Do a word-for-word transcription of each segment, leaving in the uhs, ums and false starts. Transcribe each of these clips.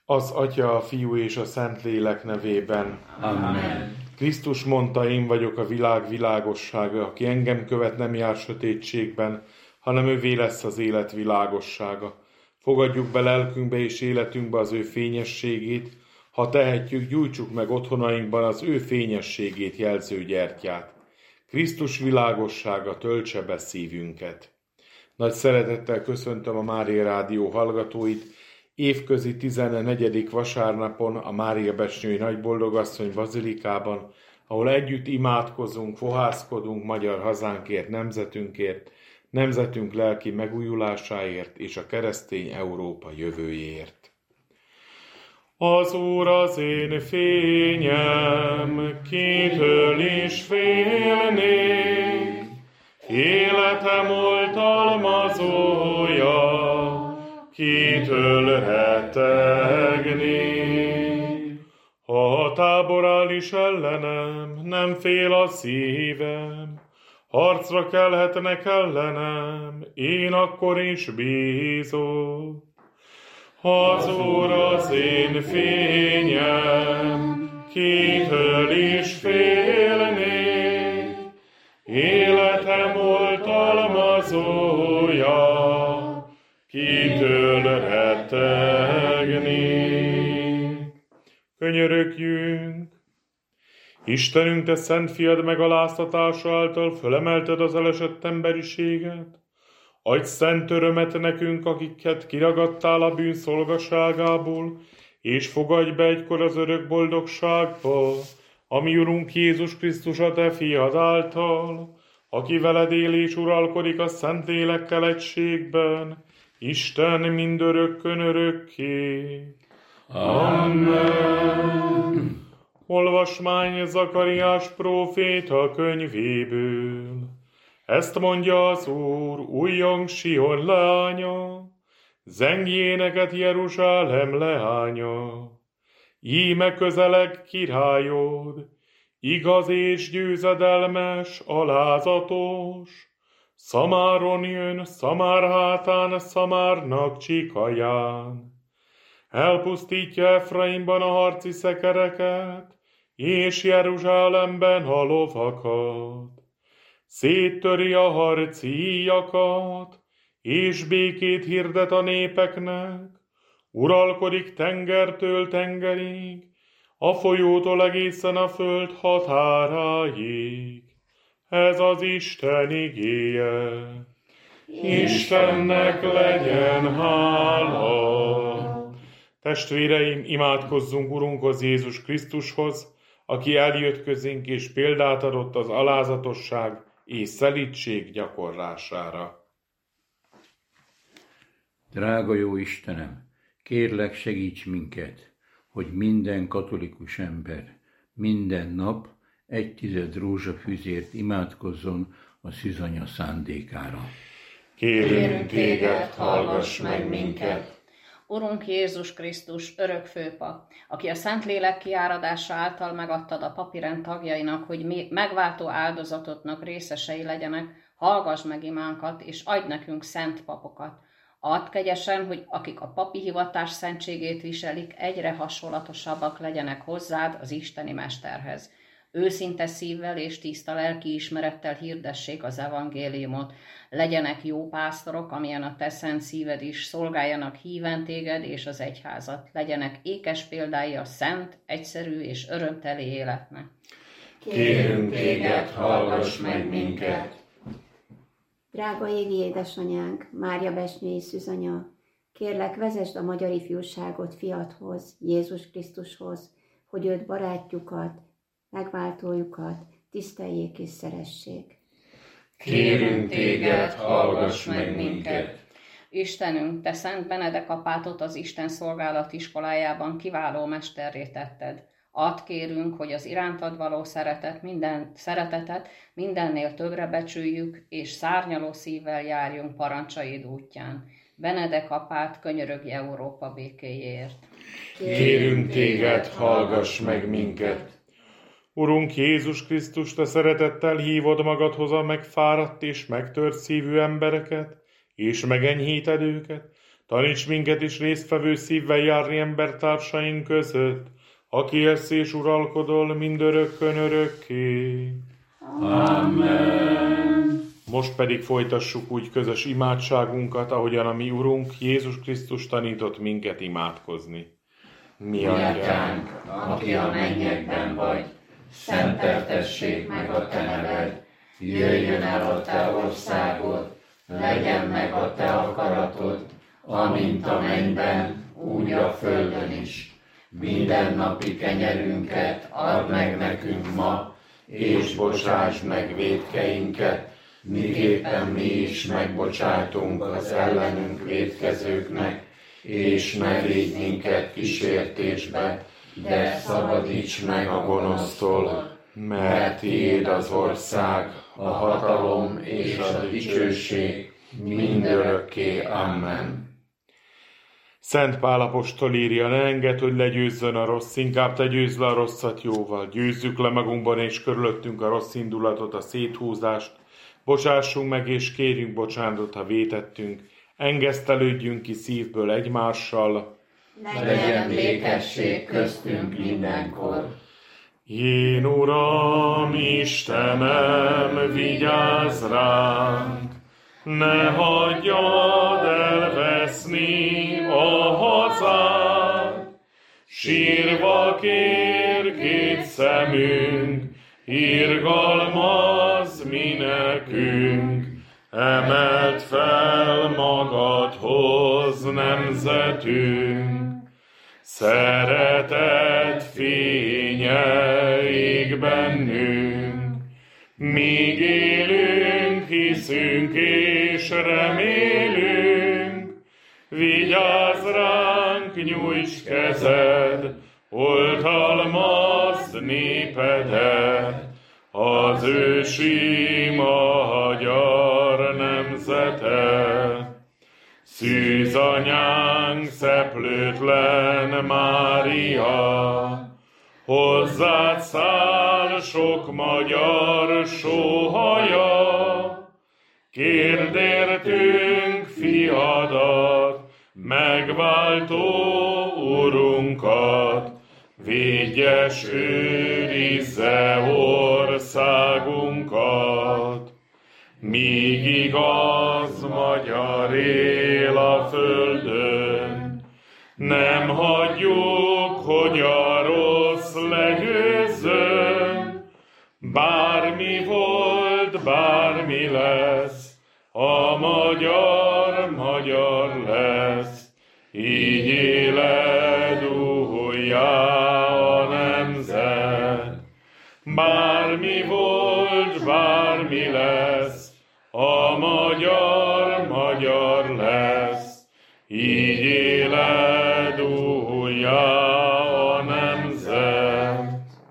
Az Atya, a Fiú és a Szentlélek nevében. Amen. Krisztus mondta, én vagyok a világ világossága, aki engem követ, nem jár sötétségben, hanem ővé lesz az élet világossága. Fogadjuk be lelkünkbe és életünkbe az ő fényességét, ha tehetjük, gyújtsuk meg otthonainkban az ő fényességét jelző gyertyát. Krisztus világossága töltse be szívünket. Nagy szeretettel köszöntöm a Mária Rádió hallgatóit, évközi tizennegyedik vasárnapon a Mária Becsnyői Nagyboldogasszony bazilikában, ahol együtt imádkozunk, fohászkodunk magyar hazánkért, nemzetünkért, nemzetünk lelki megújulásáért és a keresztény Európa jövőjéért. Az Úr az én fényem, kitől is félnék, életem oltalmazója, kitől rettegnék. Ha a tábor áll is ellenem, nem fél a szívem, harcra kelhetnek ellenem, én akkor is bízok. Az Úr az én fényem, kitől is félnék, életem oltalmazója, kitől rettegnék. Könyörögjünk! Istenünk, te szent fiad megaláztatása által fölemelted az elesett emberiséget. Adj szent örömet nekünk, akiket kiragadtál a bűn szolgaságából, és fogadj be egykor az örök boldogságba, ami Urunk Jézus Krisztus a te fiad által, aki veled él és uralkodik a Szentlélekkel egységben, Isten mindörökkön örökké. Amen. Olvasmány Zakariás próféta könyvéből. Ezt mondja az Úr, újjong Sion leánya, zengjéneket Jeruzsálem leánya. Íme közeleg királyod, igaz és győzedelmes, alázatos. Szamáron jön, Szamár hátán, Szamárnak csikaján. Elpusztítja Efraimban a harci szekereket, és Jeruzsálemben a lovakat. Széttöri a harci íjakat, és békét hirdet a népeknek. Uralkodik tengertől tengerig, a folyótól egészen a föld határáig. Ez az Isten igéje. Istennek legyen hála. Testvéreim, imádkozzunk Urunkhoz, Jézus Krisztushoz, aki eljött közénk és példát adott az alázatosság és szelídség gyakorlására. Drága jó Istenem, kérlek, segíts minket, hogy minden katolikus ember minden nap egy tized rózsafüzért imádkozzon a szűzanya szándékára. Kérünk téged, hallgass meg minket! Urunk Jézus Krisztus, örök főpap, aki a Szentlélek kiáradása által megadtad a papirend tagjainak, hogy mi megváltó áldozatodnak részesei legyenek, hallgass meg imánkat, és adj nekünk szent papokat. Add kegyesen, hogy akik a papi hivatás szentségét viselik, egyre hasonlatosabbak legyenek hozzád, az isteni mesterhez. Őszinte szívvel és tiszta lelkiismerettel hirdessék az evangéliumot. Legyenek jó pásztorok, amilyen a te szent szíved is, szolgáljanak híven téged és az egyházat. Legyenek ékes példái a szent, egyszerű és örömteli életnek. Kérünk téged, hallgass meg minket! Drága égi édesanyánk, Mária Becsnyői szűzanya, kérlek, vezesd a magyar ifjúságot fiadhoz, Jézus Krisztushoz, hogy őt barátjukat, megváltójukat tiszteljék és szeressék. Kérünk téged, hallgass meg minket! Istenünk, te Szent Benedek apátot az Isten szolgálat iskolájában kiváló mesterré tetted. Add kérünk, hogy az irántad való szeretet minden, szeretetet mindennél többre becsüljük, és szárnyaló szívvel járjunk parancsaid útján. Benedek apát, könyörögj Európa békéjéért. Kérünk téged, hallgass meg minket! Urunk Jézus Krisztus, te szeretettel hívod magadhoz a megfáradt és megtört szívű embereket, és megenyhíted őket, Taníts minket is résztvevő szívvel járni embertársaink között, aki élsz és uralkodol mindörökkön örökké. Amen. Most pedig folytassuk úgy közös imádságunkat, ahogyan a mi Urunk Jézus Krisztus tanított minket imádkozni. Mi Atyánk, aki a mennyekben vagy, szenteltessék meg a te neved, jöjjön el a te országod, legyen meg a te akaratod, amint a mennyben, úgy a földön is. Mindennapi kenyerünket add meg nekünk ma, és bocsásd meg vétkeinket, miképpen mi is megbocsátunk az ellenünk vétkezőknek, és ne védj minket kísértésbe, de szabadíts meg a gonosztól, mert tiéd az ország, a hatalom és a dicsőség mindörökké. Amen. Szent Pál apostol írja, ne engedd, hogy legyőzzön a rossz, inkább te győzd le a rosszat jóval. Győzzük le magunkban és körülöttünk a rossz indulatot, a széthúzást. Bocsássunk meg és kérjünk bocsánatot, ha vétettünk. Engesztelődjünk ki szívből egymással. Legyen békesség köztünk mindenkor. Én, Uram, Istenem, vigyázz ránk, ne hagyjad elveszni a hazát. Sírva kér két szemünk, irgalmazz mi nekünk, emeld fel magadhoz nemzetünk. Szeretet fénye ég bennünk, míg élünk, hiszünk és remélünk. Vigyázz ránk, nyújts kezed, oltalmazd népedet, az ősi magyar nemzetet. Szűz anyánk, szeplőtlen Mária, hozzád száll sok magyar sóhaja. Kérd értünk fiadat, megváltó Urunkat, védjes őrizze országunkat. Míg igaz magyar él a földön, nem hagyjuk, hogy a rossz legyőzzön. Bármi volt, bármi lesz, a magyar magyar lesz. Így éled újjá a nemzet. Bármi volt, bármi lesz, a magyar magyar lesz. Így éled újjá a nemzet.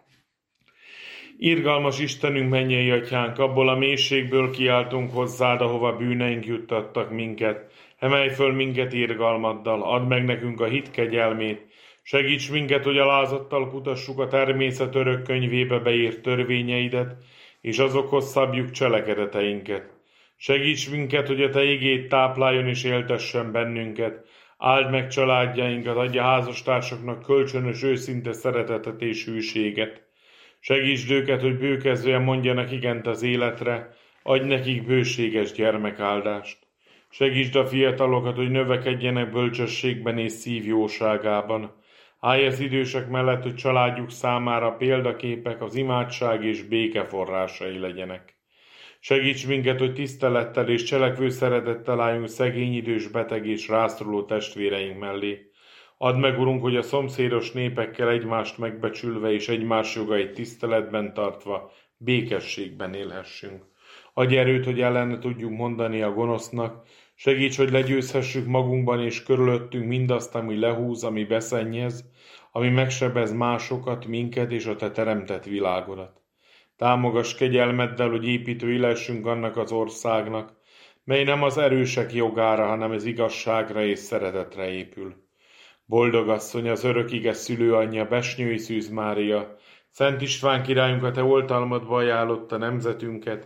Irgalmas Istenünk, mennyei Atyánk, abból a mélységből kiáltunk hozzád, ahova bűneink juttattak minket. Emelj föl minket irgalmaddal, add meg nekünk a hit kegyelmét. Segíts minket, hogy alázattal kutassuk a természet örök könyvébe beírt törvényeidet, és azokhoz szabjuk cselekedeteinket. Segíts minket, hogy a te igéd tápláljon és éltessen bennünket. Áld meg családjainkat, adj a házastársaknak kölcsönös őszinte szeretetet és hűséget. Segítsd őket, hogy bőkezően mondjanak igent az életre, adj nekik bőséges gyermekáldást. Segítsd a fiatalokat, hogy növekedjenek bölcsességben és szívjóságában. Állj az idősek mellett, hogy családjuk számára példaképek, az imádság és béke forrásai legyenek. Segíts minket, hogy tisztelettel és cselekvő szeretettel álljunk szegény, idős, beteg és rászoruló testvéreink mellé. Add meg, Urunk, hogy a szomszédos népekkel egymást megbecsülve és egymás jogait tiszteletben tartva békességben élhessünk. Adj erőt, hogy ellene tudjunk mondani a gonosznak. Segíts, hogy legyőzhessük magunkban és körülöttünk mindazt, ami lehúz, ami beszennyez, ami megsebez másokat, minket és a te teremtett világodat. Támogass kegyelmeddel, hogy építői lessünk annak az országnak, mely nem az erősek jogára, hanem az igazságra és szeretetre épül. Boldog asszony, az örök ige szülőanyja, Besnyői Szűz Mária, Szent István királyunk, a te oltalmadba ajánlotta nemzetünket,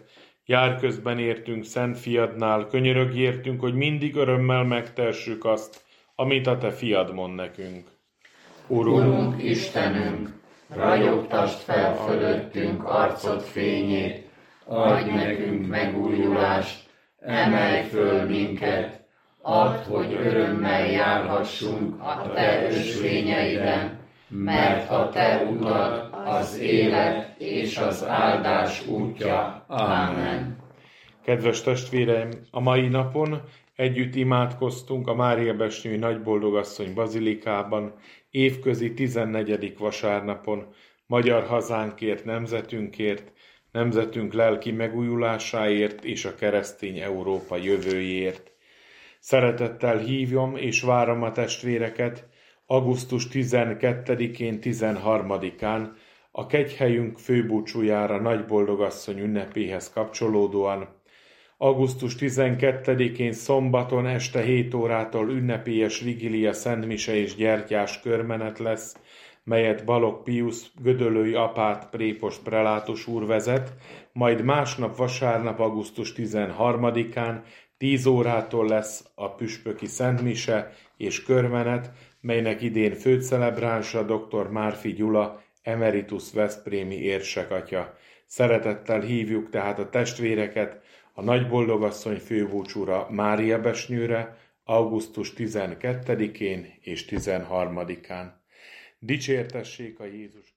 Jár közben értünk Szent Fiadnál, könyörögj értünk, hogy mindig örömmel megtessük azt, amit a te fiad mond nekünk. Urunk, Urunk Istenünk, ragyogtasd fel fölöttünk arcod fényét, adj nekünk megújulást, emelj föl minket, add, hogy örömmel járhassunk a te ösvényeiden, mert a te utad az élet és az áldás útja. Amen. Kedves testvéreim, a mai napon együtt imádkoztunk a Mária Besnyői Nagyboldogasszony bazilikában, évközi tizennegyedik vasárnapon, magyar hazánkért, nemzetünkért, nemzetünk lelki megújulásáért és a keresztény Európa jövőjéért. Szeretettel hívjam és várom a testvéreket augusztus tizenkettedikén, tizenharmadikán a kegyhelyünk főbúcsújára Nagyboldogasszony ünnepéhez kapcsolódóan. augusztus tizenkettedikén szombaton este hét órától ünnepélyes vigilia, szentmise és gyertyás körmenet lesz, melyet Balogh Piusz gödöllői apát prépost prelátus úr vezet, majd másnap vasárnap augusztus tizenharmadikán tíz órától lesz a püspöki szentmise és körmenet, melynek idén főcelebránsa dr. Márfi Gyula, emeritus veszprémi érsekatya. Szeretettel hívjuk tehát a testvéreket a Nagyboldogasszony főbúcsúra Mária Besnyőre augusztus tizenkettedikén és tizenharmadikán. Dicsértessék a Jézus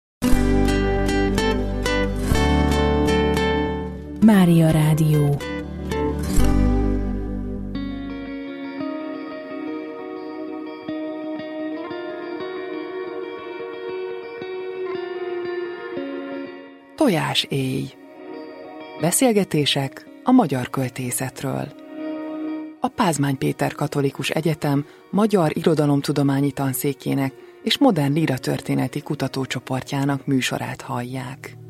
Mária Rádió. Tojás éj. Beszélgetések a magyar költészetről. A Pázmány Péter Katolikus Egyetem Magyar Irodalomtudományi Tanszékének és Modern Líratörténeti Kutatócsoportjának műsorát hallják.